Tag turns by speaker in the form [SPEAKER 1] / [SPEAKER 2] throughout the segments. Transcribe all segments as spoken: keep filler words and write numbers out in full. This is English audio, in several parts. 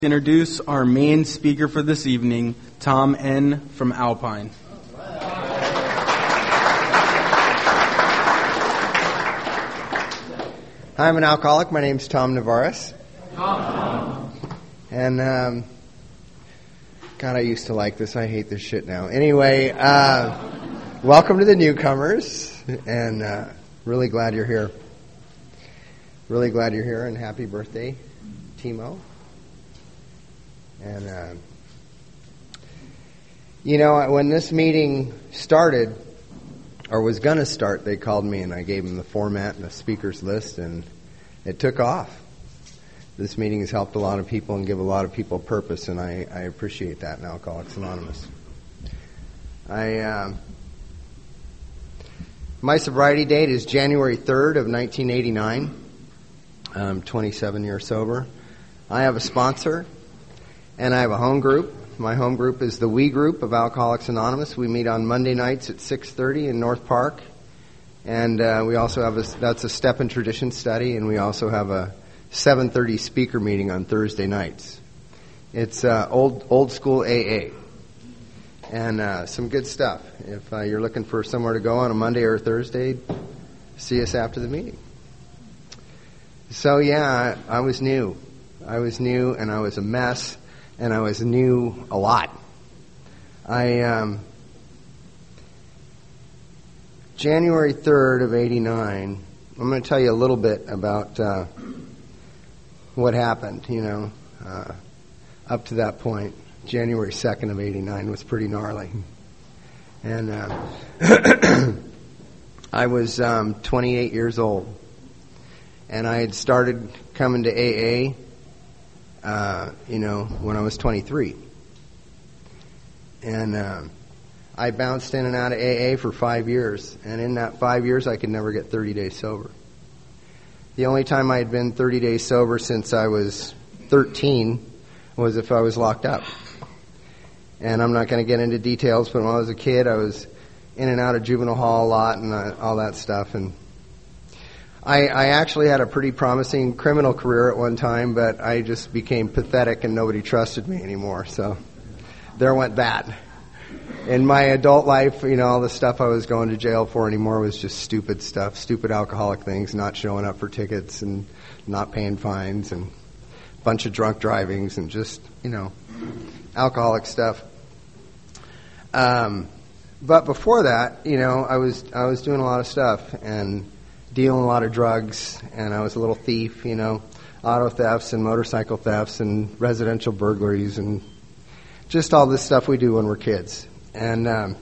[SPEAKER 1] Introduce our main speaker for this evening, Tom N. from Alpine.
[SPEAKER 2] Hi, I'm an alcoholic. My name's Tom Navarez. Tom. And, um, God, I used to like this. I hate this shit now. Anyway, uh, welcome to the newcomers, and uh, really glad you're here. Really glad you're here, and happy birthday, Timo. And, uh, you know, when this meeting started, or was going to start, they called me and I gave them the format and the speakers list, and it took off. This meeting has helped a lot of people and give a lot of people purpose, and I, I appreciate that in Alcoholics Anonymous. I, uh, my sobriety date is January third of nineteen eighty-nine. I'm twenty-seven years sober. I have a sponsor. And I have a home group. My home group is the We Group of Alcoholics Anonymous. We meet on Monday nights at six thirty in North Park. And uh, we also have a, that's a Step in Tradition study. And we also have a seven thirty speaker meeting on Thursday nights. It's uh, old old school A A. And uh, some good stuff. If uh, you're looking for somewhere to go on a Monday or a Thursday, see us after the meeting. So yeah, I, I was new. I was new and I was a mess. And I was new a lot. I, um, January third of eighty-nine, I'm going to tell you a little bit about uh, what happened, you know, uh, up to that point. January second of eighty-nine was pretty gnarly. And uh, I was um, twenty-eight years old. And I had started coming to A A Uh, you know, when I was twenty-three. And uh, I bounced in and out of A A for five years. And in that five years, I could never get thirty days sober. The only time I had been thirty days sober since I was thirteen was if I was locked up. And I'm not going to get into details, but when I was a kid, I was in and out of juvenile hall a lot and uh, all that stuff. And I, I actually had a pretty promising criminal career at one time, but I just became pathetic and nobody trusted me anymore. So there went that. In my adult life, you know, all the stuff I was going to jail for anymore was just stupid stuff, stupid alcoholic things, not showing up for tickets and not paying fines and a bunch of drunk drivings and just, you know, alcoholic stuff. Um, but before that, you know, I was I was doing a lot of stuff and dealing a lot of drugs, and I was a little thief, you know, auto thefts and motorcycle thefts and residential burglaries and just all this stuff we do when we're kids. And um,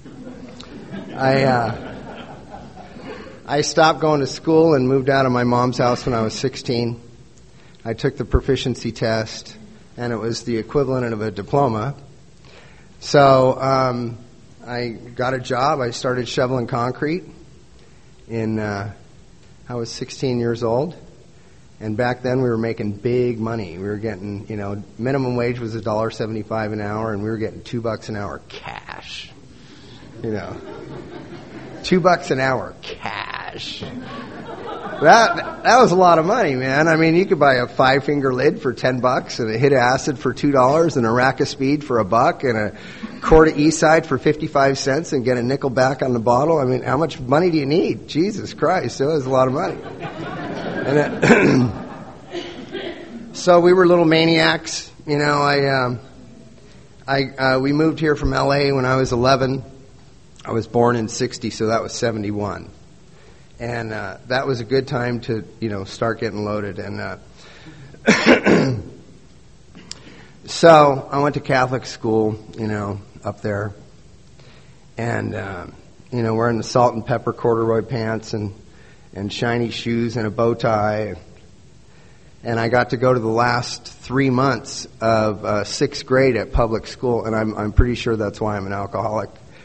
[SPEAKER 2] I uh, I stopped going to school and moved out of my mom's house when I was sixteen. I took the proficiency test, and it was the equivalent of a diploma. So um, I got a job. I started shoveling concrete in uh, I was sixteen years old, and back then we were making big money. We were getting, you know, minimum wage was a dollar seventy-five an hour, and we were getting two bucks an hour cash. You know, two bucks an hour cash. That that was a lot of money, man. I mean, you could buy a five finger lid for ten bucks, and a hit of acid for two dollars, and a rack of speed for a buck, and a quart of Eastside for fifty-five cents, and get a nickel back on the bottle. I mean, how much money do you need? Jesus Christ, it was a lot of money. And it, so we were little maniacs, you know. I um, I uh, we moved here from L A when I was eleven. I was born in sixty, so that was seventy-one. And uh, that was a good time to, you know, start getting loaded. And uh, so I went to Catholic school, you know, up there. And, uh, you know, wearing the salt and pepper corduroy pants and, and shiny shoes and a bow tie. And I got to go to the last three months of uh, sixth grade at public school. And I'm, I'm pretty sure that's why I'm an alcoholic.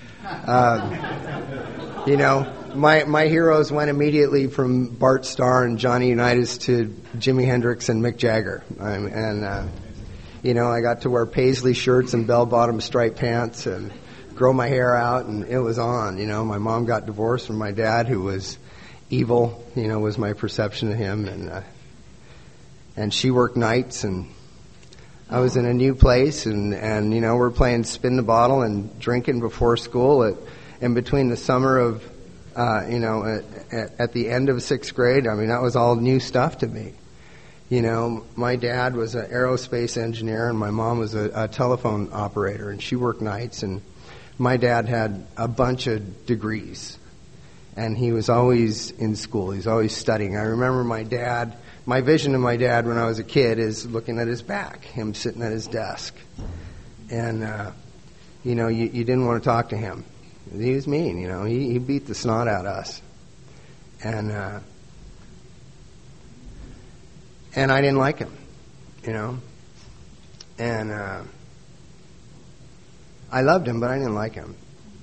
[SPEAKER 2] Uh, you know, My my heroes went immediately from Bart Starr and Johnny Unitas to Jimi Hendrix and Mick Jagger. Um, and, uh, you know, I got to wear paisley shirts and bell-bottom striped pants and grow my hair out, and it was on. You know, my mom got divorced from my dad, who was evil, you know, was my perception of him. And uh, and she worked nights, and I was in a new place, and, and you know, we're playing spin the bottle and drinking before school at, in between the summer of, uh, you know, at, at, at the end of sixth grade. I mean, that was all new stuff to me. You know, my dad was an aerospace engineer, and my mom was a, a telephone operator, and she worked nights, and my dad had a bunch of degrees, and he was always in school. He was always studying. I remember my dad, my vision of my dad when I was a kid is looking at his back, him sitting at his desk. And, uh, you know, you, you didn't want to talk to him. He was mean, you know. He, he beat the snot out of us. And, uh, and I didn't like him, you know. And, uh, I loved him, but I didn't like him.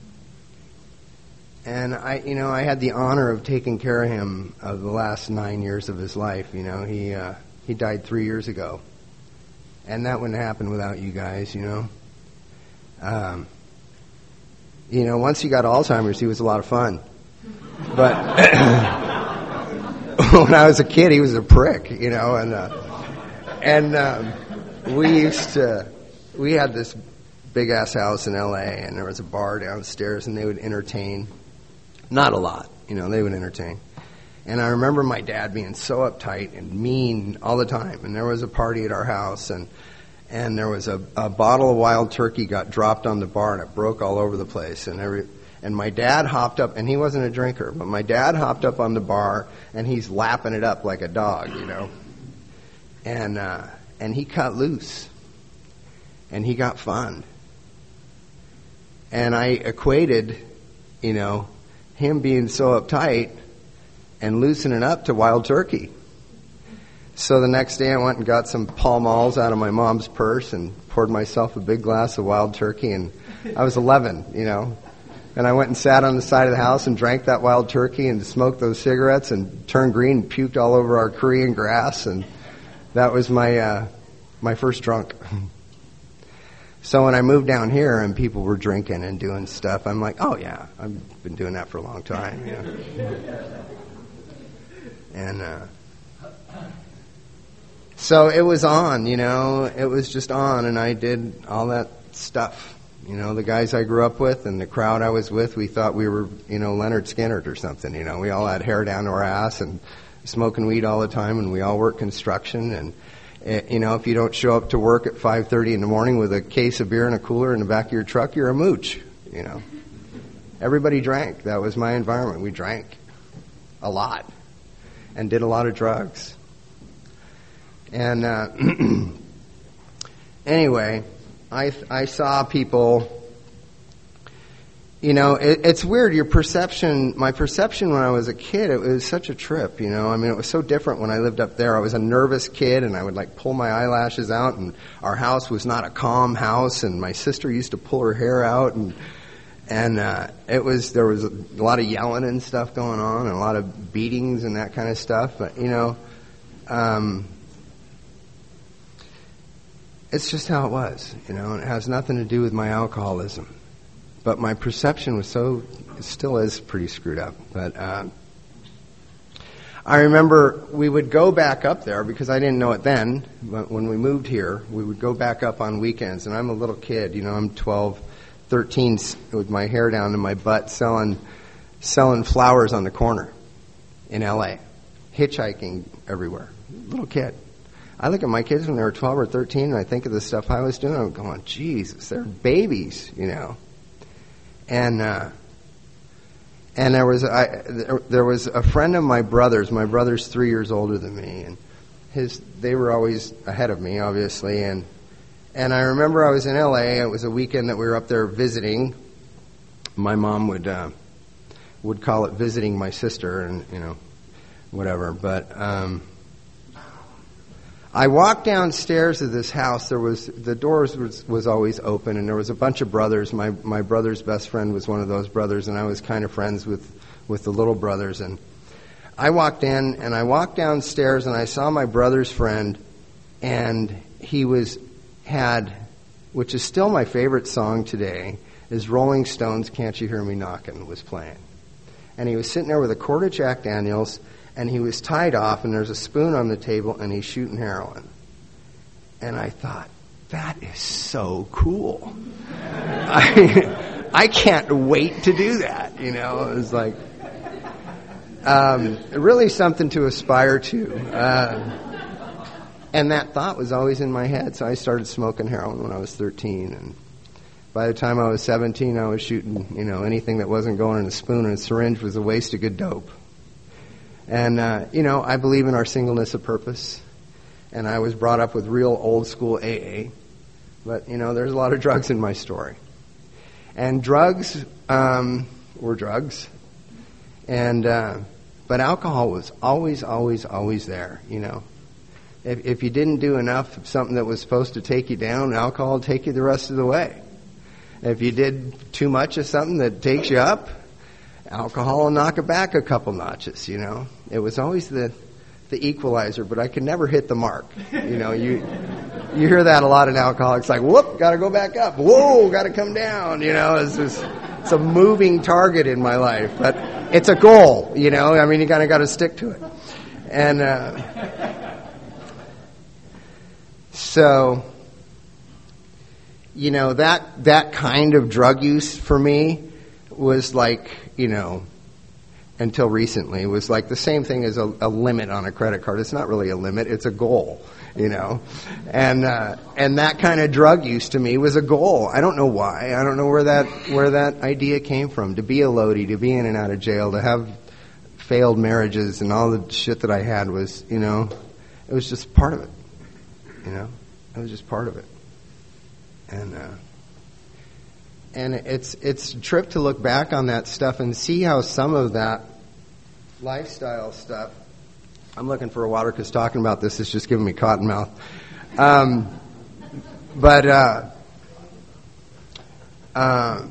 [SPEAKER 2] And I, you know, I had the honor of taking care of him of the last nine years of his life. You know, he uh, he died three years ago, and that wouldn't happen without you guys. You know, um, you know, once he got Alzheimer's, he was a lot of fun. But when I was a kid, he was a prick. You know, and uh, and um, we used to we had this big ass house in L A, and there was a bar downstairs, and they would entertain. Not a lot, you know, they would entertain. And I remember my dad being so uptight and mean all the time. And there was a party at our house, and and there was a, a bottle of Wild Turkey got dropped on the bar, and it broke all over the place. And every and my dad hopped up, and he wasn't a drinker, but my dad hopped up on the bar, and he's lapping it up like a dog, you know. And uh, and he cut loose, and he got fun. And I equated, you know, him being so uptight and loosening up to Wild Turkey. So the next day I went and got some Pall Malls out of my mom's purse and poured myself a big glass of Wild Turkey, and I was eleven, you know. And I went and sat on the side of the house and drank that Wild Turkey and smoked those cigarettes and turned green and puked all over our Korean grass, and that was my uh, my first drunk. So when I moved down here and people were drinking and doing stuff, I'm like, oh yeah, I've been doing that for a long time. You know? And uh, so it was on, you know, it was just on, and I did all that stuff. You know, the guys I grew up with and the crowd I was with, we thought we were, you know, Leonard Skinner or something. You know, we all had hair down to our ass and smoking weed all the time, and we all worked construction. And you know, if you don't show up to work at five thirty in the morning with a case of beer and a cooler in the back of your truck, you're a mooch, you know. Everybody drank. That was my environment. We drank a lot and did a lot of drugs. And uh, anyway, I I saw people. You know, it, it's weird. Your perception, my perception when I was a kid, it was such a trip, you know. I mean, it was so different when I lived up there. I was a nervous kid, and I would, like, pull my eyelashes out, and our house was not a calm house, and my sister used to pull her hair out, and and uh, it was, there was a lot of yelling and stuff going on, and a lot of beatings and that kind of stuff. But, you know, um, it's just how it was, you know, and it has nothing to do with my alcoholism. But my perception was so, it still is pretty screwed up. But uh, I remember we would go back up there because I didn't know it then. But when we moved here, we would go back up on weekends. And I'm a little kid, you know, I'm twelve, thirteen, with my hair down to my butt, selling selling flowers on the corner in L A, hitchhiking everywhere. Little kid. I look at my kids when they were twelve or thirteen, and I think of the stuff I was doing. I'm going, Jesus, they're babies, you know. And uh, and there was I, there was a friend of my brother's. My brother's three years older than me, and his they were always ahead of me, obviously. And and I remember I was in L A. It was a weekend that we were up there visiting. My mom would uh, would call it visiting my sister, and you know, whatever. But um, I walked downstairs of this house. There was the doors was, was always open, and there was a bunch of brothers. My my brother's best friend was one of those brothers, and I was kind of friends with, with the little brothers. And I walked in, and I walked downstairs, and I saw my brother's friend, and he was had, which is still my favorite song today, is Rolling Stones' "Can't You Hear Me Knockin'" was playing, and he was sitting there with a quart of Jack Daniels. And he was tied off, and there's a spoon on the table, and he's shooting heroin. And I thought, that is so cool. I, I can't wait to do that, you know. It was like, um, really something to aspire to. Uh, and that thought was always in my head, so I started smoking heroin when I was thirteen, and by the time I was seventeen, I was shooting, you know, anything that wasn't going in a spoon and a syringe was a waste of good dope. And, uh, you know, I believe in our singleness of purpose. And I was brought up with real old school A A. But, you know, there's a lot of drugs in my story. And drugs um, were drugs. And, uh, but alcohol was always, always, always there, you know. If, if you didn't do enough of something that was supposed to take you down, alcohol would take you the rest of the way. If you did too much of something that takes you up, alcohol will knock it back a couple notches, you know. It was always the the equalizer, but I could never hit the mark. You know, you you hear that a lot in alcoholics, like, whoop, got to go back up. Whoa, got to come down. You know, it's just, it's a moving target in my life, but it's a goal, you know. I mean, you kind of got to stick to it. And uh, so... You know, that that kind of drug use for me was like, you know, until recently, was like the same thing as a, a limit on a credit card. It's not really a limit, it's a goal, you know. And uh, and that kind of drug use to me was a goal. I don't know why. I don't know where that where that idea came from. To be a loadie, to be in and out of jail, to have failed marriages and all the shit that I had was, you know, it was just part of it. You know, it was just part of it. And uh, and it's it's a trip to look back on that stuff and see how some of that lifestyle stuff. I'm looking for a water because talking about this is just giving me cotton mouth. Um, but uh, uh,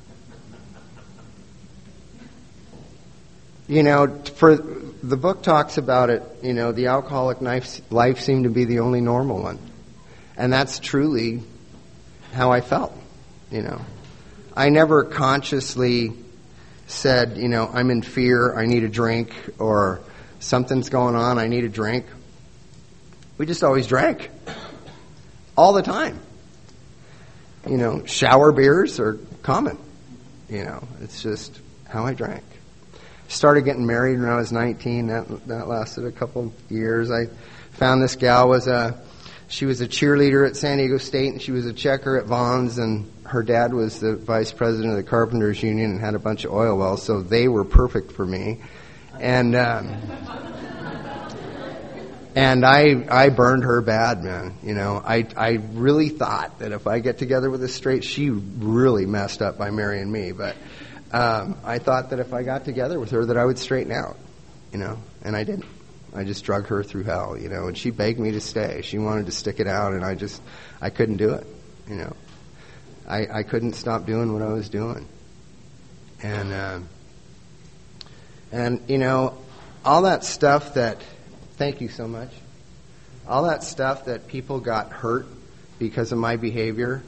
[SPEAKER 2] you know, for the book talks about it. You know, the alcoholic life life seemed to be the only normal one, and that's truly how I felt, you know. I never consciously said, you know, I'm in fear, I need a drink, or something's going on, I need a drink. We just always drank. All the time. You know, shower beers are common. You know, it's just how I drank. Started getting married when I was nineteen. That, that lasted a couple years. I found this gal was a... She was a cheerleader at San Diego State, and she was a checker at Vaughn's, and her dad was the vice president of the Carpenters Union and had a bunch of oil wells, so they were perfect for me. And um, and I I burned her bad, man. You know, I I really thought that if I get together with a straight, she really messed up by marrying me, but um, I thought that if I got together with her that I would straighten out, you know, and I didn't. I just drug her through hell, you know, and she begged me to stay. She wanted to stick it out, and I just, I couldn't do it, you know. I, I couldn't stop doing what I was doing. And, uh, and, you know, all that stuff that, thank you so much, all that stuff that people got hurt because of my behavior,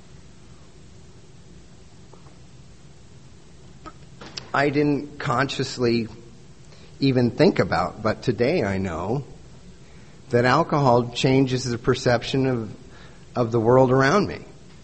[SPEAKER 2] I didn't consciously even think about, but today I know that alcohol changes the perception of of the world around me.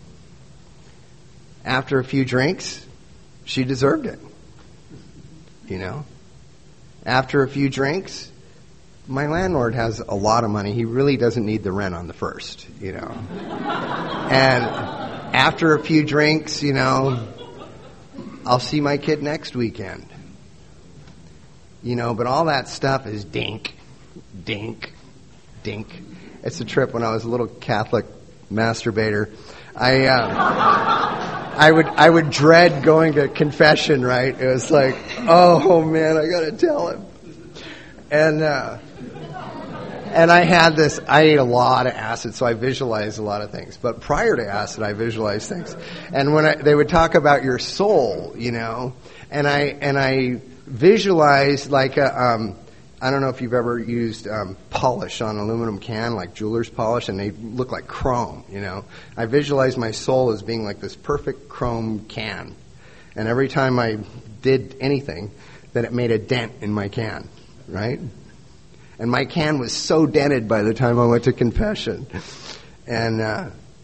[SPEAKER 2] After a few drinks, she deserved it. You know? After a few drinks, my landlord has a lot of money. He really doesn't need the rent on the first, you know. And after a few drinks, you know, I'll see my kid next weekend. You know, but all that stuff is dink, dink, dink. It's a trip. When I was a little Catholic masturbator, I uh, I would I would dread going to confession. Right? It was like, oh man, I got to tell him. And uh, and I had this. I ate a lot of acid, so I visualized a lot of things. But prior to acid, I visualized things. And when I, they would talk about your soul, you know, and I and I. visualize like a, um, I don't know if you've ever used um, polish on an aluminum can, like jeweler's polish, and they look like chrome, you know. I visualize my soul as being like this perfect chrome can. And every time I did anything, then it made a dent in my can, right? And my can was so dented by the time I went to confession. And uh,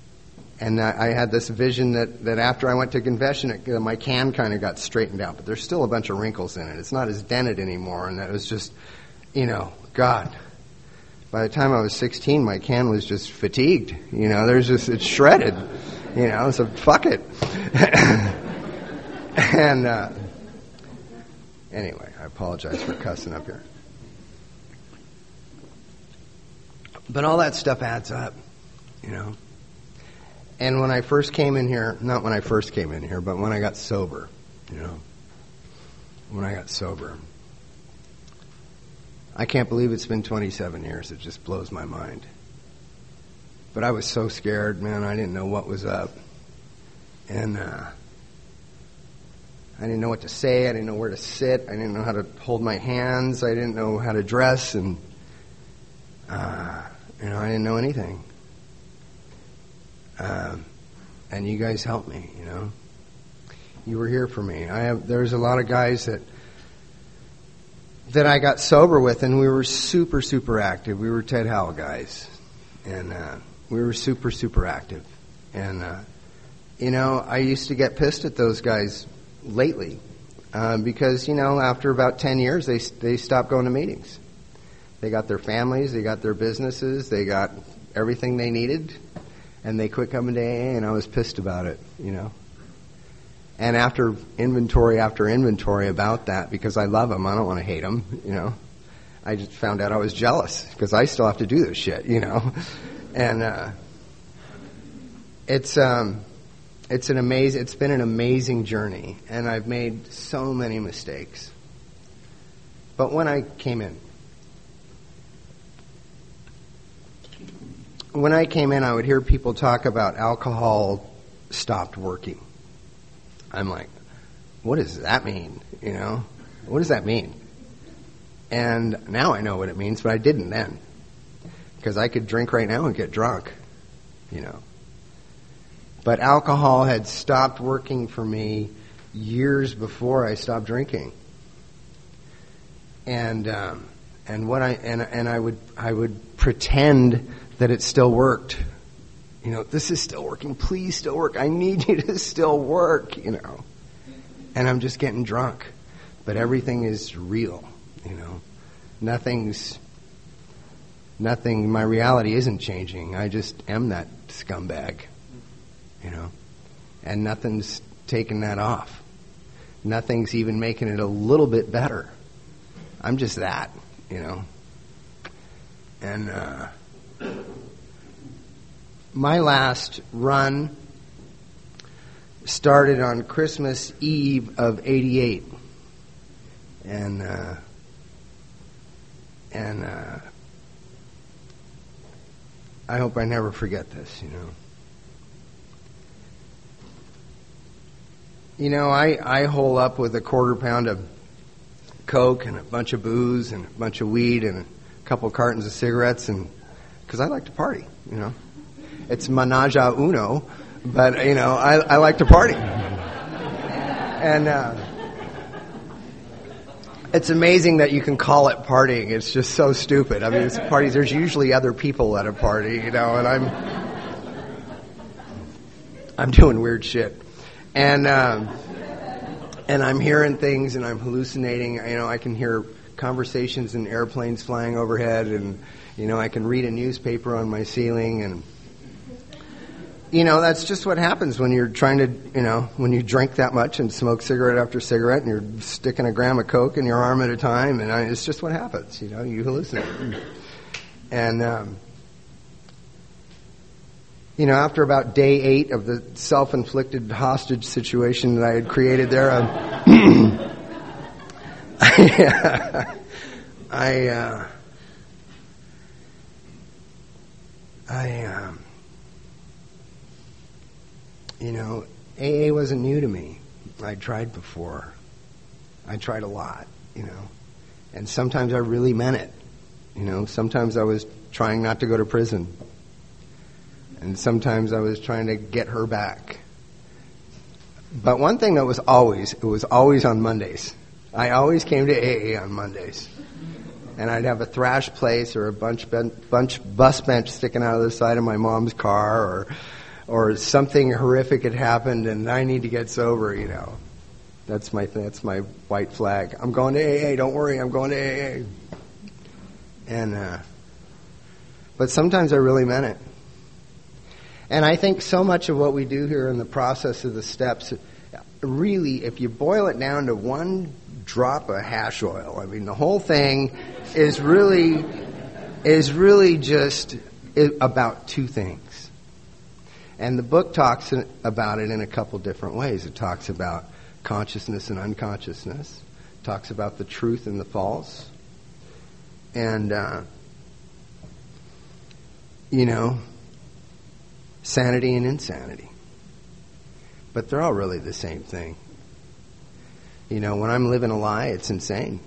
[SPEAKER 2] And I had this vision that, that after I went to confession, it, my can kind of got straightened out, but there's still a bunch of wrinkles in it. It's not as dented anymore, and that was just, you know, God. By the time I was sixteen, my can was just fatigued. You know, there's just, it's shredded. You know, so fuck it. and, uh, anyway, I apologize for cussing up here. But all that stuff adds up, you know. And when I first came in here, not when I first came in here, but when I got sober, you know, when I got sober, I can't believe it's been twenty-seven years. It just blows my mind. But I was so scared, man. I didn't know what was up. And uh, I didn't know what to say. I didn't know where to sit. I didn't know how to hold my hands. I didn't know how to dress. And, uh, you know, I didn't know anything. Um, and you guys helped me, you know. You were here for me. I have. There's a lot of guys that that I got sober with, and we were super, super active. We were Ted Howell guys, and uh, we were super, super active. And uh, you know, I used to get pissed at those guys lately uh, because you know, after about ten years, they they stopped going to meetings. They got their families, they got their businesses, they got everything they needed. And they quit coming to A A, and I was pissed about it, you know. And after inventory after inventory about that, because I love them, I don't want to hate them, you know. I just found out I was jealous, because I still have to do this shit, you know. And uh, it's um, it's an amazing, it's been an amazing journey, and I've made so many mistakes. But when I came in, When I came in, I would hear people talk about alcohol stopped working. I'm like, what does that mean? You know, what does that mean? And now I know what it means, but I didn't then. Because I could drink right now and get drunk, you know. But alcohol had stopped working for me years before I stopped drinking. And um, and what I and and I would I would pretend that it still worked. You know, this is still working. Please still work. I need you to still work, you know. And I'm just getting drunk. But everything is real, you know. Nothing's, nothing, my reality isn't changing. I just am that scumbag, you know. And nothing's taking that off. Nothing's even making it a little bit better. I'm just that, you know. And, uh, my last run started on Christmas Eve of eighty-eight. And, uh, and, uh, I hope I never forget this, you know. You know, I, I hole up with a quarter pound of Coke and a bunch of booze and a bunch of weed and a couple cartons of cigarettes, and because I like to party, you know. It's menage a uno, but, you know, I, I like to party. And uh, it's amazing that you can call it partying. It's just so stupid. I mean, it's parties. There's usually other people at a party, you know, and I'm I'm doing weird shit. And um, and I'm hearing things, and I'm hallucinating. You know, I can hear conversations in airplanes flying overhead, and, you know, I can read a newspaper on my ceiling, and, you know, that's just what happens when you're trying to, you know, when you drink that much and smoke cigarette after cigarette, and you're sticking a gram of Coke in your arm at a time, and I, it's just what happens, you know, you hallucinate. And, um, you know, after about day eight of the self-inflicted hostage situation that I had created there, um, I, I, uh, I, um, you know, A A wasn't new to me. I tried before. I tried a lot, you know. And sometimes I really meant it. You know, sometimes I was trying not to go to prison. And sometimes I was trying to get her back. But one thing that was always, it was always on Mondays. I always came to A A on Mondays. And I'd have a thrash place or a bunch, bunch bus bench sticking out of the side of my mom's car, or or something horrific had happened and I need to get sober, you know. That's my that's my white flag. I'm going to A A. Don't worry, I'm going to A A. And uh, but sometimes I really meant it. And I think so much of what we do here in the process of the steps, really, if you boil it down to one drop of hash oil, I mean, the whole thing is really is really just about two things. And the book talks about it in a couple different ways. It talks about consciousness and unconsciousness. It talks about the truth and the false. And, uh, you know, sanity and insanity. But they're all really the same thing. You know, when I'm living a lie, it's insane.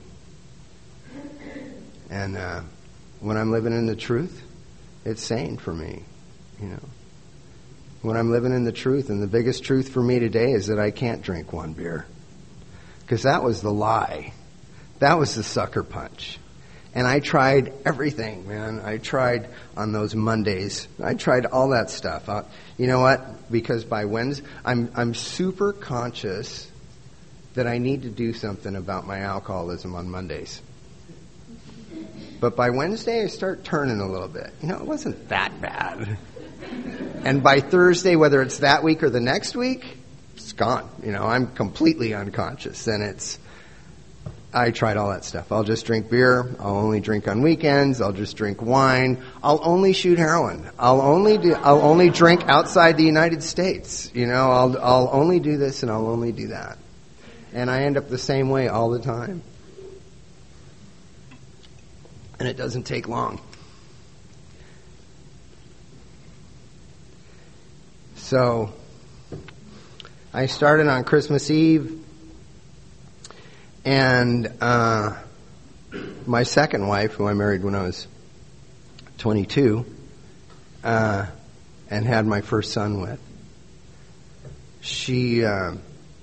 [SPEAKER 2] And uh, when I'm living in the truth, it's sane for me, you know. When I'm living in the truth, and the biggest truth for me today is that I can't drink one beer. Because that was the lie. That was the sucker punch. And I tried everything, man. I tried on those Mondays. I tried all that stuff. Uh, you know what? Because by Wednesday, I'm I'm super conscious that I need to do something about my alcoholism on Mondays. But by Wednesday, I start turning a little bit. You know, it wasn't that bad. And by Thursday, whether it's that week or the next week, it's gone. You know, I'm completely unconscious. And it's, I tried all that stuff. I'll just drink beer. I'll only drink on weekends. I'll just drink wine. I'll only shoot heroin. I'll only do, I'll only drink outside the United States. You know, I'll, I'll only do this and I'll only do that. And I end up the same way all the time. And it doesn't take long. So, I started on Christmas Eve, and uh, my second wife, who I married when I was twenty-two, uh, and had my first son with, she uh,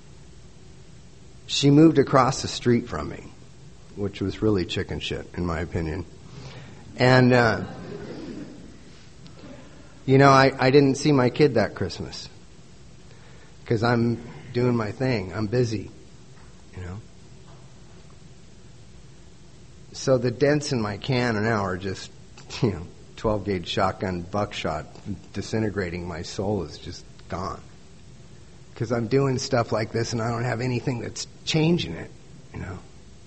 [SPEAKER 2] she moved across the street from me, which was really chicken shit, in my opinion. And, uh, you know, I, I didn't see my kid that Christmas because I'm doing my thing. I'm busy, you know. So the dents in my can now are just, you know, twelve gauge shotgun buckshot disintegrating. My soul is just gone because I'm doing stuff like this and I don't have anything that's changing it, you know.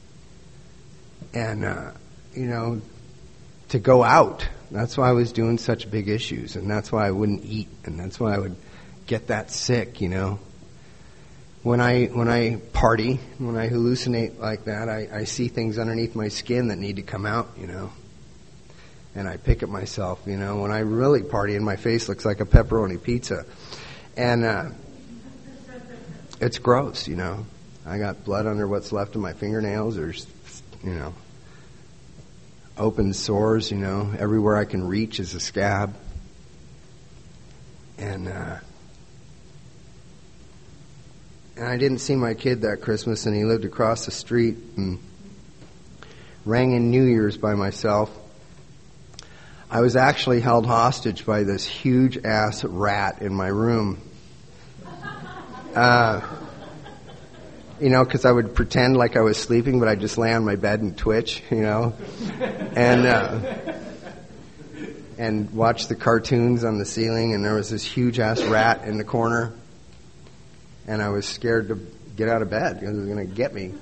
[SPEAKER 2] And, uh, you know, to go out. That's why I was doing such big issues, and that's why I wouldn't eat, and that's why I would get that sick, you know. When I when I party, when I hallucinate like that, I, I see things underneath my skin that need to come out, you know. And I pick at myself, you know. When I really party, and my face looks like a pepperoni pizza. And uh, it's gross, you know. I got blood under what's left of my fingernails. There's, you know, open sores, you know. Everywhere I can reach is a scab. And uh, and I didn't see my kid that Christmas, and he lived across the street, and rang in New Year's by myself. I was actually held hostage by this huge-ass rat in my room. Uh, you know, because I would pretend like I was sleeping, but I'd just lay on my bed and twitch, you know, and uh, and watch the cartoons on the ceiling, and there was this huge-ass rat in the corner, and I was scared to get out of bed because it was going to get me.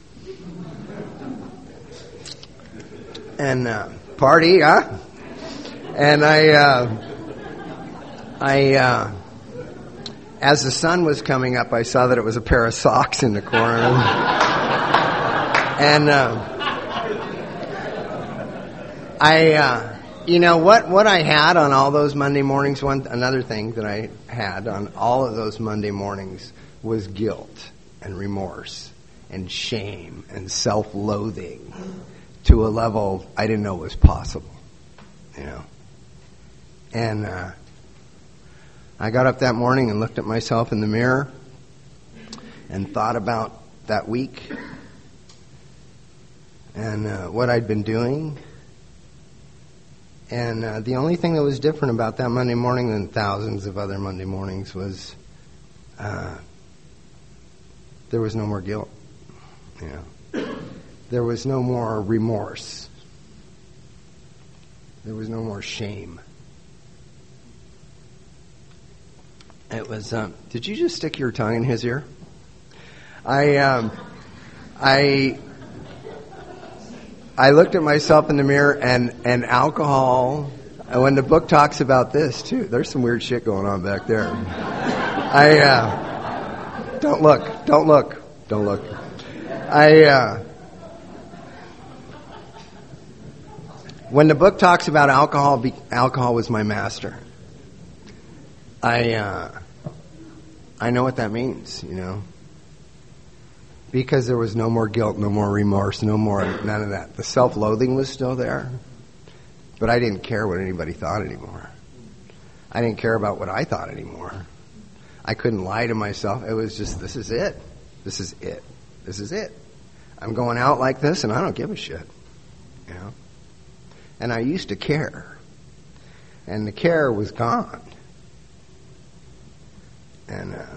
[SPEAKER 2] And uh, party, huh? And I, uh, I, uh, as the sun was coming up, I saw that it was a pair of socks in the corner. And uh, I, uh, you know, what, what I had on all those Monday mornings, one another thing that I had on all of those Monday mornings was guilt and remorse and shame and self-loathing to a level I didn't know was possible, you know. And uh, I got up that morning and looked at myself in the mirror and thought about that week and uh, what I'd been doing. And uh, the only thing that was different about that Monday morning than thousands of other Monday mornings was uh, there was no more guilt. You know, there was no more remorse. There was no more shame. It was. Um, did you just stick your tongue in his ear? I. Um, I. I looked at myself in the mirror, and, and alcohol, and when the book talks about this, too, there's some weird shit going on back there. I, uh, don't look, don't look, don't look. I, uh, when the book talks about alcohol, be, alcohol was my master. I, uh, I know what that means, you know. Because there was no more guilt, no more remorse, no more, none of that. The self-loathing was still there, but I didn't care what anybody thought anymore. I didn't care about what I thought anymore. I couldn't lie to myself. It was just, this is it. This is it. This is it. I'm going out like this, and I don't give a shit. You know? And I used to care. And the care was gone. And, uh,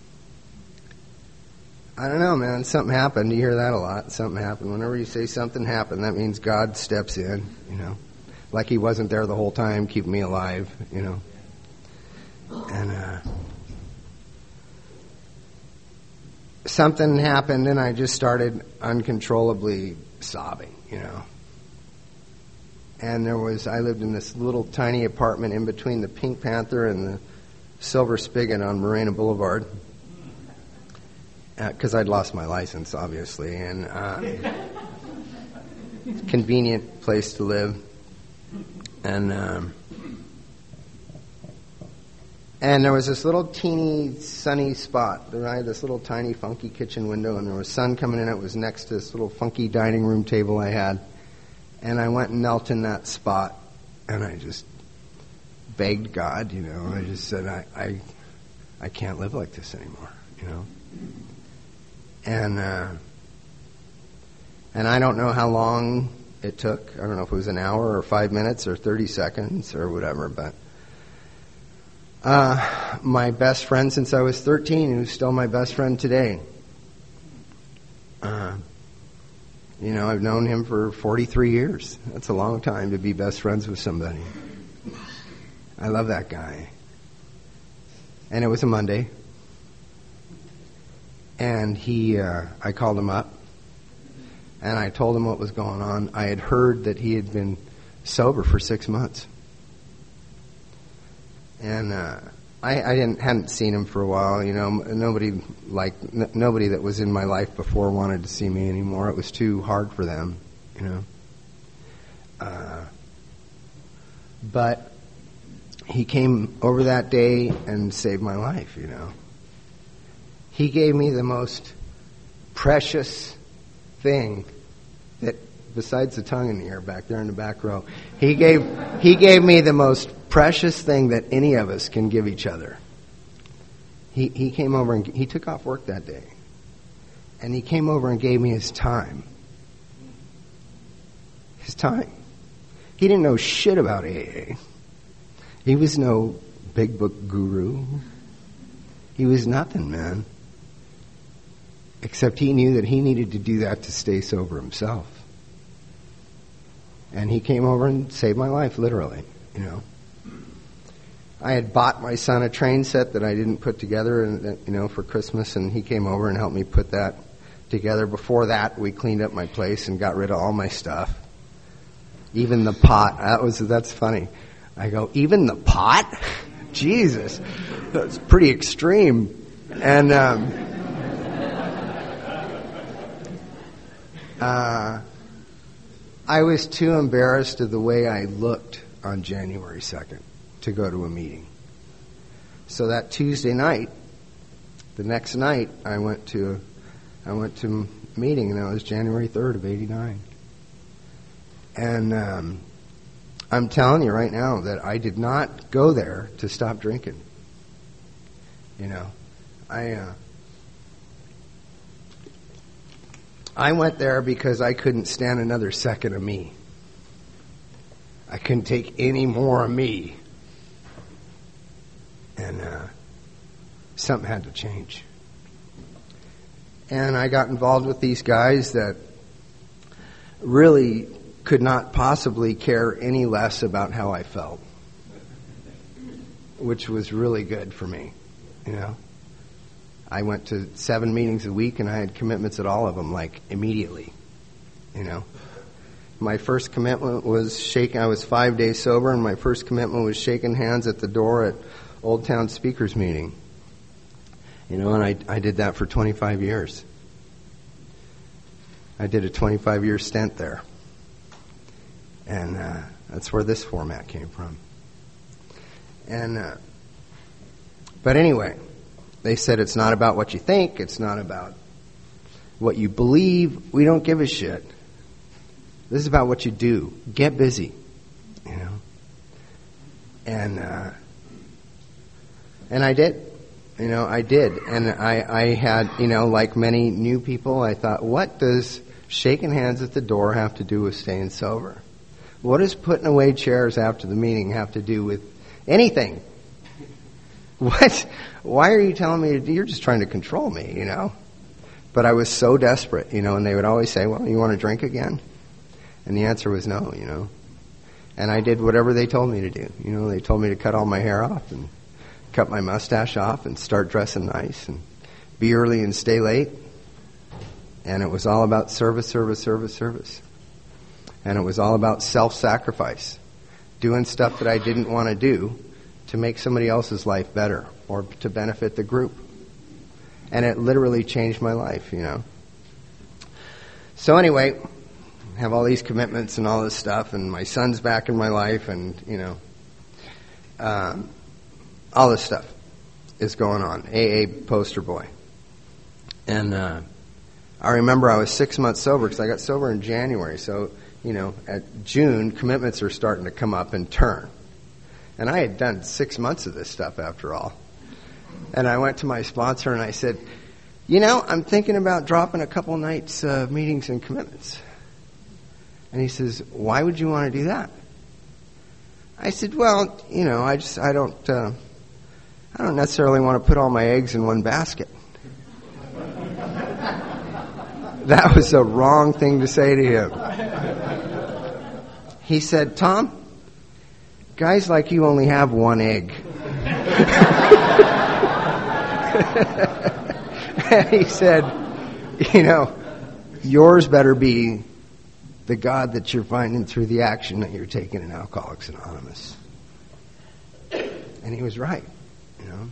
[SPEAKER 2] I don't know, man. Something happened. You hear that a lot. Something happened. Whenever you say something happened, that means God steps in, you know. Like he wasn't there the whole time, keeping me alive, you know. And uh, something happened, and I just started uncontrollably sobbing, you know. And there was, I lived in this little tiny apartment in between the Pink Panther and the Silver Spigot on Morena Boulevard. Because uh, I'd lost my license, obviously, and uh, convenient place to live, and um, and there was this little teeny sunny spot. There I had this little tiny funky kitchen window, and there was sun coming in. It was next to this little funky dining room table I had, and I went and knelt in that spot, and I just begged God, you know. I just said, I, I, I can't live like this anymore, you know. And uh, and I don't know how long it took. I don't know if it was an hour or five minutes or thirty seconds or whatever. But uh, my best friend since I was thirteen, who's still my best friend today. Uh, you know, I've known him for forty-three years. That's a long time to be best friends with somebody. I love that guy. And it was a Monday. And he, uh, I called him up, and I told him what was going on. I had heard that he had been sober for six months, and uh, I, I didn't hadn't seen him for a while. You know, nobody like n- nobody that was in my life before wanted to see me anymore. It was too hard for them, you know. Uh, but he came over that day and saved my life, you know. He gave me the most precious thing that, besides the tongue in the ear back there in the back row, he gave he gave me the most precious thing that any of us can give each other. He he came over and he took off work that day, and he came over and gave me his time. His time. He didn't know shit about A A. He was no big book guru. He was nothing, man. Except he knew that he needed to do that to stay sober himself. And he came over and saved my life, literally, you know. I had bought my son a train set that I didn't put together, and you know, for Christmas, and he came over and helped me put that together. Before that, we cleaned up my place and got rid of all my stuff. Even the pot. That was that's funny. I go, even the pot? Jesus. That's pretty extreme. And um Uh, I was too embarrassed of the way I looked on January second to go to a meeting. So that Tuesday night, the next night, I went to I went to a meeting, and that was January third of eighty-nine. And um, I'm telling you right now that I did not go there to stop drinking. You know, I. Uh, I went there because I couldn't stand another second of me. I couldn't take any more of me. And uh, something had to change. And I got involved with these guys that really could not possibly care any less about how I felt, which was really good for me, you know. I went to seven meetings a week, and I had commitments at all of them, like, immediately, you know. My first commitment was shaking. I was five days sober, and my first commitment was shaking hands at the door at Old Town Speakers Meeting. You know, and I, I did that for twenty-five years. I did a twenty-five year stint there. And uh, that's where this format came from. And, uh, but anyway, they said it's not about what you think. It's not about what you believe. We don't give a shit. This is about what you do. Get busy, you know. And uh, and I did, you know, I did. And I, I had, you know, like many new people, I thought, what does shaking hands at the door have to do with staying sober? What does putting away chairs after the meeting have to do with anything? What? Why are you telling me? You're just trying to control me, you know? But I was so desperate, you know, and they would always say, well, you want to drink again? And the answer was no, you know. And I did whatever they told me to do. You know, they told me to cut all my hair off and cut my mustache off and start dressing nice and be early and stay late. And it was all about service, service, service, service. And it was all about self-sacrifice, doing stuff that I didn't want to do to make somebody else's life better or to benefit the group. And it literally changed my life, you know. So anyway, I have all these commitments and all this stuff, and my son's back in my life, and, you know, um, all this stuff is going on. A A poster boy. And uh, I remember I was six months sober because I got sober in January. So, you know, at June, commitments are starting to come up and turn. And I had done six months of this stuff after all. And I went to my sponsor and I said, you know, I'm thinking about dropping a couple nights of uh, meetings and commitments. And he says, why would you want to do that? I said, well, you know, I just, I don't, uh, I don't necessarily want to put all my eggs in one basket. That was the wrong thing to say to him. He said, Tom, guys like you only have one egg. And he said, you know, yours better be the God that you're finding through the action that you're taking in Alcoholics Anonymous. And he was right, you know.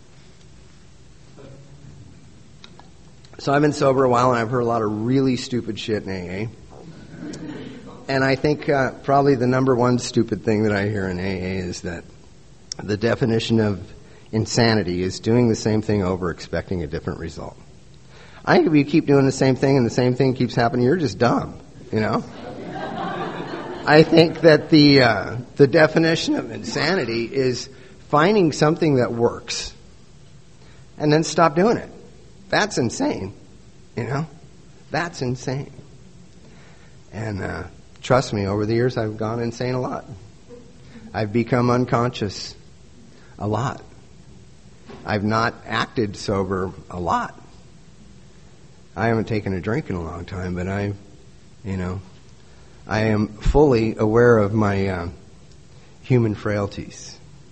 [SPEAKER 2] So I've been sober a while, and I've heard a lot of really stupid shit in A A. And I think uh, probably the number one stupid thing that I hear in A A is that the definition of insanity is doing the same thing over, expecting a different result. I think if you keep doing the same thing and the same thing keeps happening, you're just dumb, you know? I think that the uh, the definition of insanity is finding something that works and then stop doing it. That's insane, you know? That's insane. And uh, trust me, over the years I've gone insane a lot. I've become unconscious a lot. I've not acted sober a lot. I haven't taken a drink in a long time, but I, you know, I am fully aware of my uh, human frailties.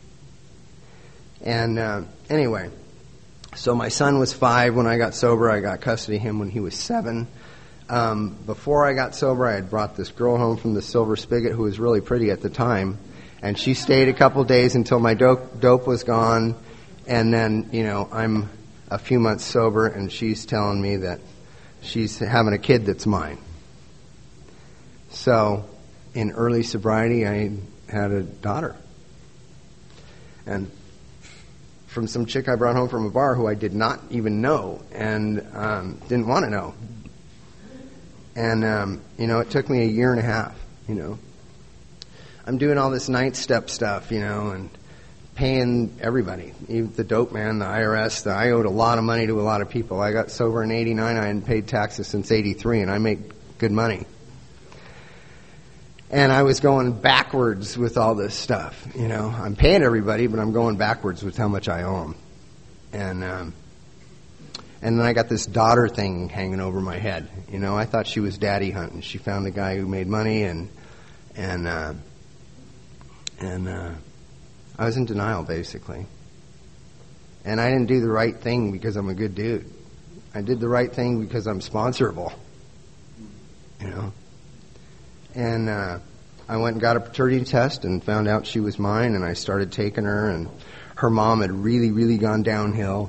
[SPEAKER 2] And uh, anyway, so my son was five when I got sober. I got custody of him when he was seven. Um, before I got sober, I had brought this girl home from the Silver Spigot who was really pretty at the time. And she stayed a couple days until my dope, dope was gone. And then, you know, I'm a few months sober, and she's telling me that she's having a kid that's mine. So, in early sobriety, I had a daughter. And from some chick I brought home from a bar who I did not even know and um, didn't want to know. And, um, you know, it took me a year and a half, you know. I'm doing all this ninth step stuff, you know, and paying everybody, even the dope man, the I R S. The, I owed a lot of money to a lot of people. I got sober in eighty-nine. I hadn't paid taxes since eighty-three, and I make good money. And I was going backwards with all this stuff, you know. I'm paying everybody, but I'm going backwards with how much I owe them. And um, and then I got this daughter thing hanging over my head. You know, I thought she was daddy hunting. She found the guy who made money, and and uh, and uh, I was in denial, basically. And I didn't do the right thing because I'm a good dude. I did the right thing because I'm sponsorable, you know. And uh, I went and got a paternity test and found out she was mine, and I started taking her, and her mom had really, really gone downhill.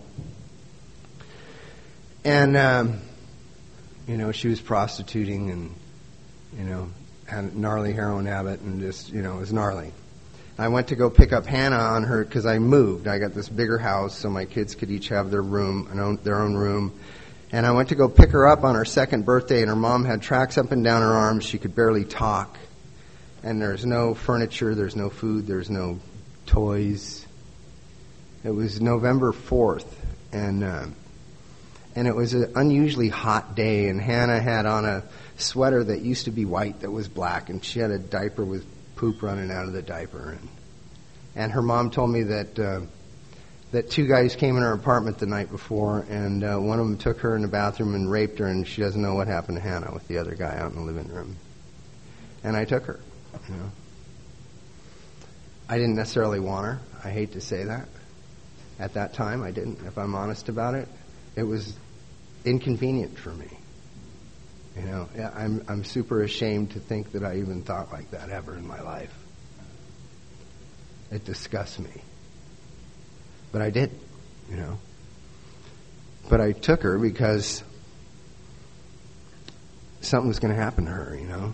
[SPEAKER 2] And, um, you know, she was prostituting and, you know, had a gnarly heroin habit and just, you know, it was gnarly. I went to go pick up Hannah on her because I moved. I got this bigger house so my kids could each have their room, an own, their own room. And I went to go pick her up on her second birthday, and her mom had tracks up and down her arms. She could barely talk. And there's no furniture, there's no food, there's no toys. It was November fourth, and uh, and it was an unusually hot day, and Hannah had on a sweater that used to be white that was black, and she had a diaper with poop running out of the diaper. And, and her mom told me that... Uh, that two guys came in her apartment the night before, and uh, one of them took her in the bathroom and raped her, and she doesn't know what happened to Hannah with the other guy out in the living room. And I took her, you know. I didn't necessarily want her. I hate to say that. At that time, I didn't. If I'm honest about it, it was inconvenient for me. You know, I'm I'm super ashamed to think that I even thought like that ever in my life. It disgusts me. But I did, you know. But I took her because something was going to happen to her, you know.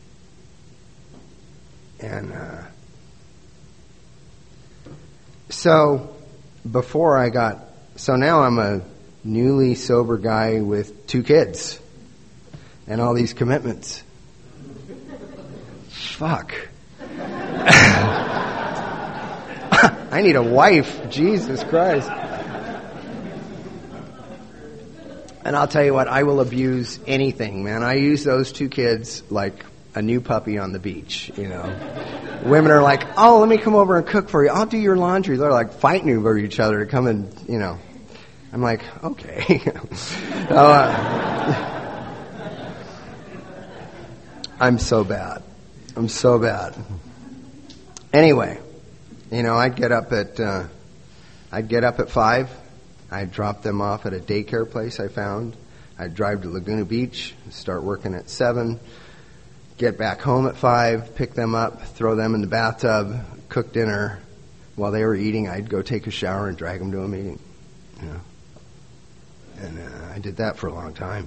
[SPEAKER 2] And uh, so before I got, so now I'm a newly sober guy with two kids and all these commitments. Fuck. I need a wife. Jesus Christ. And I'll tell you what, I will abuse anything, man. I use those two kids like a new puppy on the beach, you know. Women are like, oh, let me come over and cook for you. I'll do your laundry. They're like fighting over each other to come and, you know. I'm like, okay. uh, I'm so bad. I'm so bad. Anyway. You know, I'd get up at uh, I'd get up at five. I'd drop them off at a daycare place I found. I'd drive to Laguna Beach, start working at seven, get back home at five, pick them up, throw them in the bathtub, cook dinner. While they were eating, I'd go take a shower and drag them to a meeting. You know, and uh, I did that for a long time.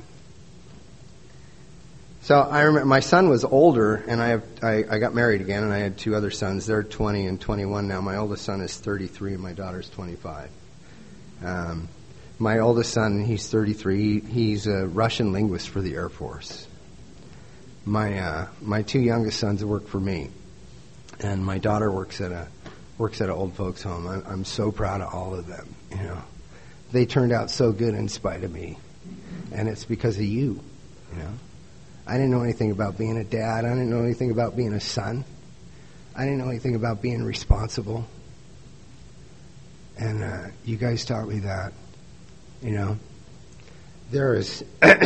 [SPEAKER 2] So I remember my son was older, and I have I, I got married again, and I had two other sons. They're twenty and twenty-one now. My oldest son is thirty-three, and my daughter's twenty-five. Um, my oldest son, he's thirty-three. He's a Russian linguist for the Air Force. My uh, my two youngest sons work for me, and my daughter works at a works at an old folks home. I'm, I'm so proud of all of them. You know, they turned out so good in spite of me, and it's because of you. You know. I didn't know anything about being a dad. I didn't know anything about being a son. I didn't know anything about being responsible. And uh, you guys taught me that. You know, there is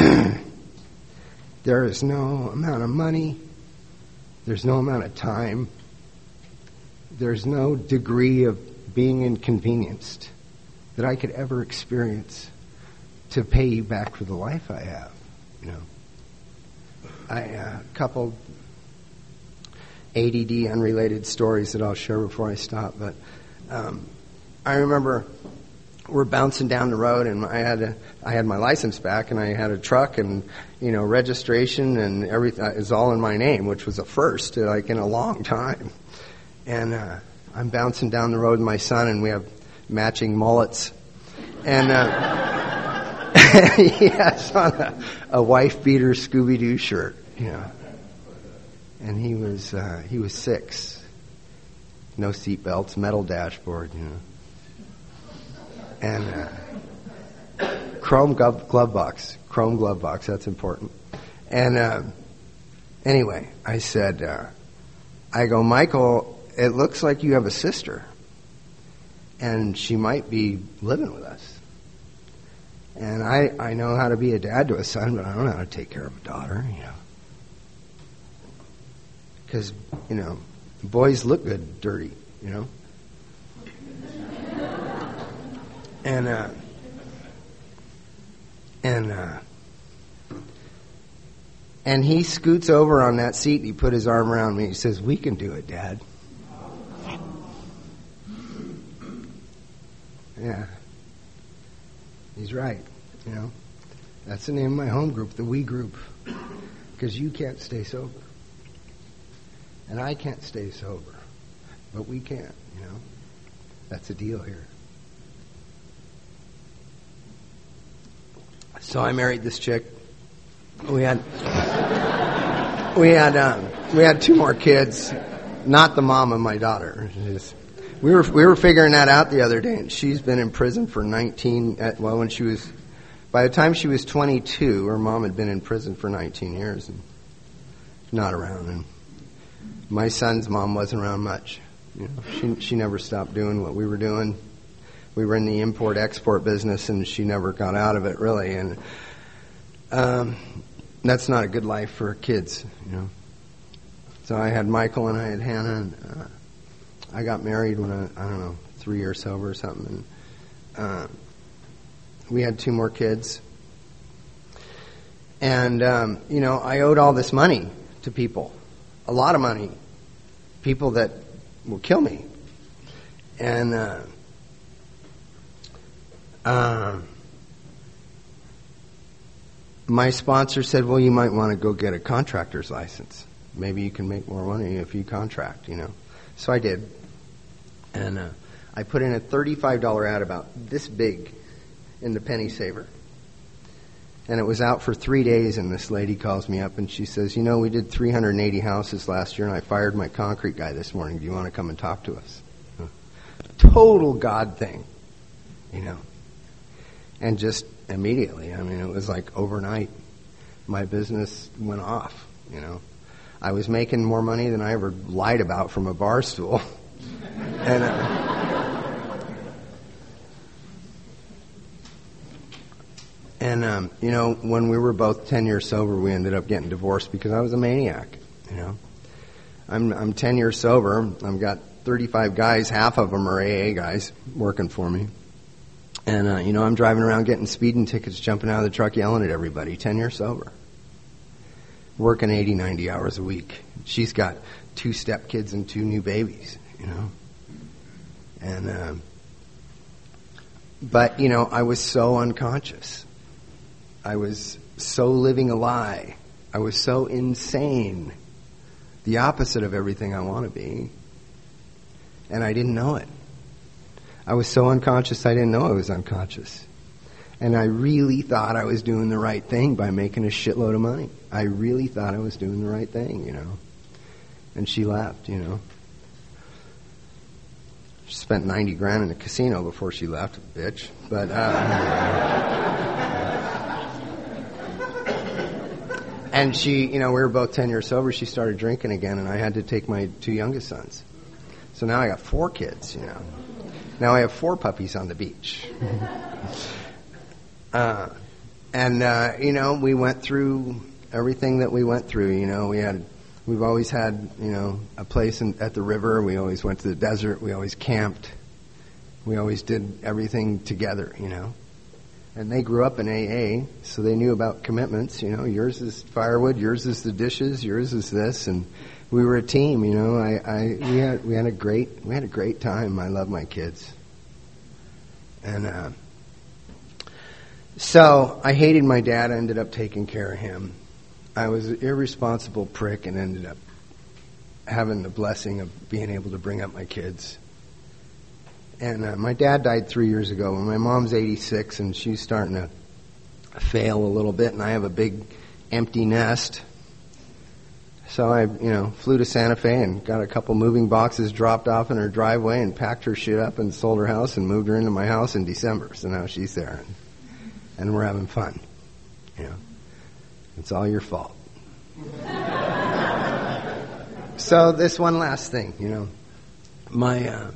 [SPEAKER 2] there is no amount of money. There's no amount of time. There's no degree of being inconvenienced that I could ever experience to pay you back for the life I have. You know. I, uh, a couple A D D unrelated stories that I'll share before I stop. But um, I remember we're bouncing down the road, and I had a, I had my license back, and I had a truck, and you know registration and everything is all in my name, which was a first, like in a long time. And uh, I'm bouncing down the road with my son, and we have matching mullets, and. Uh, he has on a, a wife beater Scooby Doo shirt, you know, and he was uh, he was six, no seat belts, metal dashboard, you know, and uh, chrome glove, glove box, chrome glove box. That's important. And uh, anyway, I said, uh, I go, Michael, it looks like you have a sister, and she might be living with us. And I, I know how to be a dad to a son, but I don't know how to take care of a daughter, you know. Because, you know, boys look good dirty, you know. And, uh, and, uh, and he scoots over on that seat, and he put his arm around me. He says, we can do it, Dad. Yeah. He's right, you know. That's the name of my home group, the We Group. Because you can't stay sober. And I can't stay sober. But we can, you know. That's the deal here. So I married this chick. We had we had um, we had two more kids. Not the mom of my daughter. Just, we were we were figuring that out the other day. And she's been in prison for nineteen. At, well, when she was, by the time she was twenty-two, her mom had been in prison for nineteen years and not around. And my son's mom wasn't around much. You know, she she never stopped doing what we were doing. We were in the import-export business, and she never got out of it, really. And um, that's not a good life for kids, you know. So I had Michael and I had Hannah, and uh, I got married when I, I don't know, three years sober or something. And uh, we had two more kids. And, um, you know, I owed all this money to people, a lot of money, people that will kill me. And... Uh, Uh, my sponsor said, well, you might want to go get a contractor's license. Maybe you can make more money if you contract, you know. So I did. And uh, I put in a thirty-five dollars ad about this big in the Penny Saver. And it was out for three days, and this lady calls me up, and she says, you know, we did three hundred eighty houses last year, and I fired my concrete guy this morning. Do you want to come and talk to us? Total God thing, you know. And just immediately, I mean, it was like overnight, my business went off, you know. I was making more money than I ever lied about from a bar stool. and uh, and um, you know, when we were both ten years sober, we ended up getting divorced because I was a maniac, you know. I'm I'm ten years sober. I've got thirty-five guys, half of them are A A guys working for me. And, uh, you know, I'm driving around getting speeding tickets, jumping out of the truck, yelling at everybody, ten years sober. Working eighty, ninety hours a week. She's got two stepkids and two new babies, you know. And, um, but, you know, I was so unconscious. I was so living a lie. I was so insane. The opposite of everything I want to be. And I didn't know it. I was so unconscious, I didn't know I was unconscious. And I really thought I was doing the right thing by making a shitload of money. I really thought I was doing the right thing, you know. And she left, you know. She spent ninety grand in the casino before she left, bitch. But, uh... and she, you know, we were both ten years sober. She started drinking again, and I had to take my two youngest sons. So now I got four kids, you know. Now I have four puppies on the beach. uh, and, uh, you know, we went through everything that we went through. You know, we had, we've always had, you know, a place in, at the river. We always went to the desert. We always camped. We always did everything together, you know. And they grew up in A A, so they knew about commitments. You know, yours is firewood, yours is the dishes, yours is this, and we were a team. You know, I, I we had we had a great we had a great time. I love my kids, and uh, so I hated my dad. I ended up taking care of him. I was an irresponsible prick, and ended up having the blessing of being able to bring up my kids. And uh, my dad died three years ago, and my mom's eighty-six, and she's starting to fail a little bit, and I have a big empty nest. So I, you know, flew to Santa Fe and got a couple moving boxes dropped off in her driveway and packed her shit up and sold her house and moved her into my house in December. So now she's there, and, and we're having fun. You know, it's all your fault. So this one last thing, you know, my uh,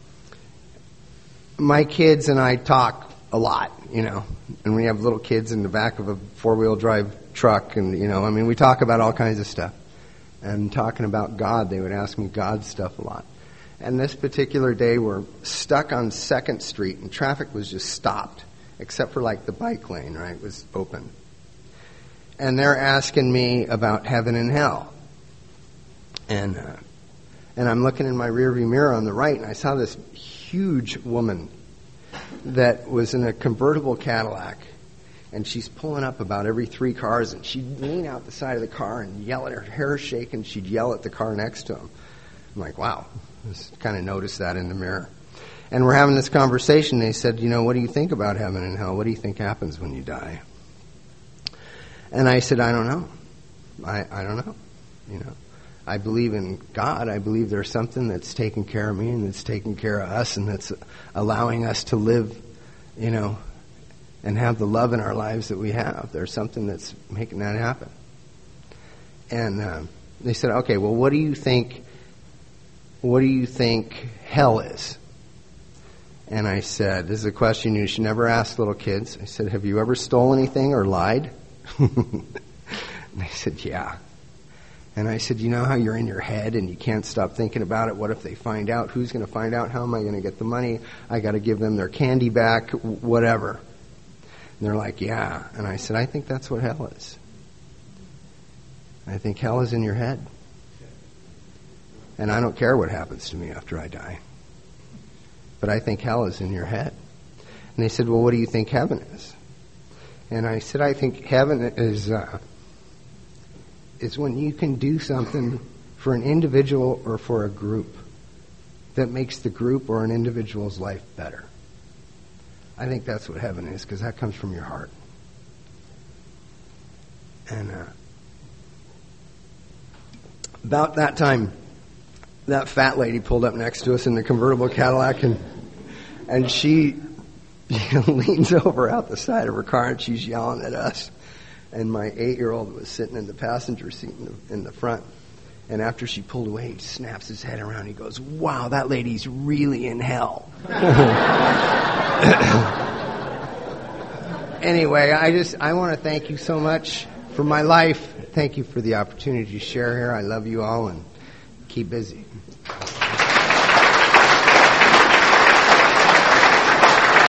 [SPEAKER 2] my kids and I talk a lot, you know, and we have little kids in the back of a four-wheel drive truck, and you know, I mean, we talk about all kinds of stuff. And talking about God, they would ask me God stuff a lot. And this particular day, we're stuck on Second Street, and traffic was just stopped, except for like the bike lane, right, was open. And they're asking me about heaven and hell. And uh, and I'm looking in my rearview mirror on the right, and I saw this huge woman that was in a convertible Cadillac. And she's pulling up about every three cars, and she'd lean out the side of the car and yell at her, hair shaking. She'd yell at the car next to him. I'm like, wow, I just kind of noticed that in the mirror. And we're having this conversation. They said, you know, what do you think about heaven and hell? What do you think happens when you die? And I said, I don't know. I, I don't know. You know, I believe in God. I believe there's something that's taking care of me and that's taking care of us and that's allowing us to live, you know, and have the love in our lives that we have. There's something that's making that happen. And uh, they said, okay, well, what do you think, what do you think hell is? And I said, this is a question you should never ask little kids. I said, have you ever stole anything or lied? And they said, yeah. And I said, you know how you're in your head and you can't stop thinking about it? What if they find out? Who's going to find out? How am I going to get the money? I got to give them their candy back, whatever. And they're like, yeah. And I said, I think that's what hell is. I think hell is in your head. And I don't care what happens to me after I die. But I think hell is in your head. And they said, well, what do you think heaven is? And I said, I think heaven is uh, is when you can do something for an individual or for a group that makes the group or an individual's life better. I think that's what heaven is, because that comes from your heart. And uh, about that time, that fat lady pulled up next to us in the convertible Cadillac, and and she leans over out the side of her car, and she's yelling at us. And my eight-year-old was sitting in the passenger seat in the, in the front. And after she pulled away, he snaps his head around. He goes, wow, that lady's really in hell. Anyway, I just, I want to thank you so much for my life. Thank you for the opportunity to share here. I love you all, and keep busy.